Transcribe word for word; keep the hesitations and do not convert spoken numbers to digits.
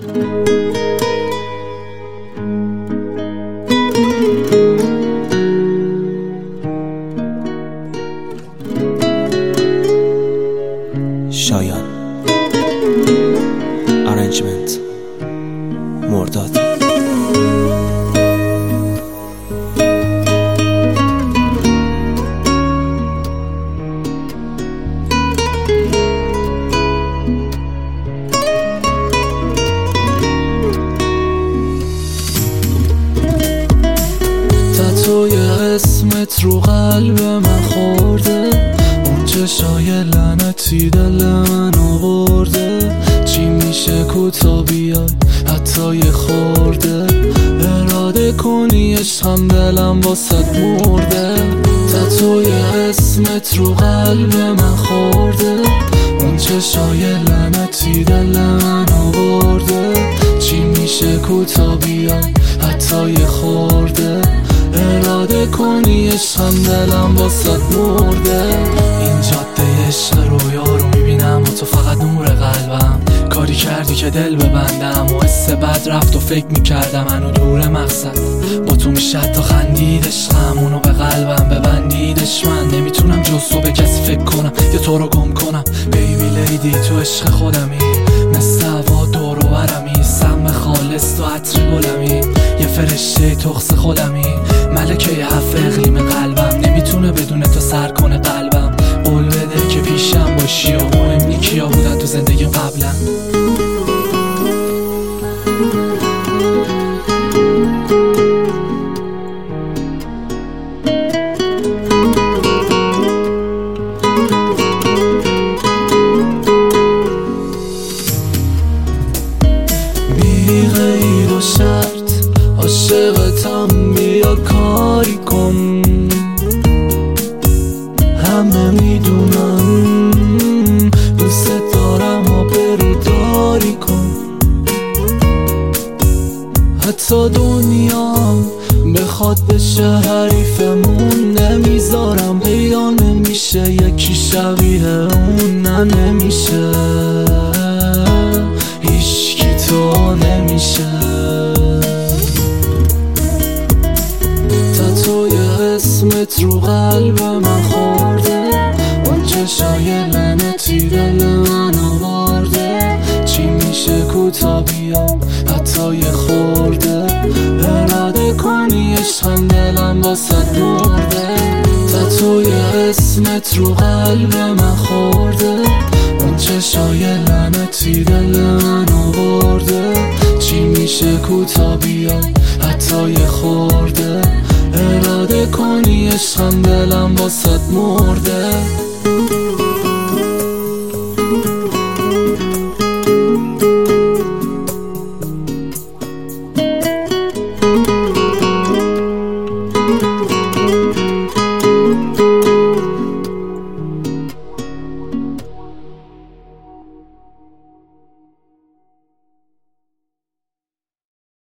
شایان ارنجمنت مرداد. تتوی اسمت رو قلب من خورده، اون چشای لعنتی دل من آورده. چی میشه کوتا بیای حتی یه خورده، اراده کنی عشقم دلم واسد مرده. تتوی اسمت رو قلب من خورده، اون چشای لعنتی دل من آورده. چی میشه کوتا بیای حتی یه خورده، اراده کنی عشقم دلم واسد مرده. این جاده عشق رویا رو میبینم و تو فقط نور قلبم. کاری کردی که دل ببندم و حس بد رفت و فکر میکردم منو دور مقصد. با تو میشه تا خندید عشقم، اونو به قلبم ببندیدش. من نمیتونم جز تو به کسی فکر کنم یا تو رو گم کنم. بیبی لیدی تو عشق خودمی، مثل هوا دور و برمی. سم خالص تو عطر گلمی، یه فرشته تخص خودمی. ملکه هفت اقلیم قلبم، نمیتونه بدون تو سر کنه قلبم. قول بده که پیشم باشی و مهم نی کیا بودن تو زندگی قبلا. بی غیر و شرط عاشقتم، بیا کاری کن. همه میدونن دوست دارم و بروداری کن. حتی دنیا بخواد بشه حریفمون، نمیذارم پیدا نمیشه یکی شبیه اون. نه نمیشه هیچکی تو نمیشه. تتوی اسمت رو قلب من خورده، اون چشای لعنتی دل من آورده. چی میشه کوتا بیام حتی یه خورده، اراده کنی عشقم دلم واسد مرده. تتوی اسمت رو قلب من خورده، اون چشای لعنتی دل من آورده. چی میشه کوتا بیام حتی یه خورده، اراده کنی عشقم دلم واسد مرده.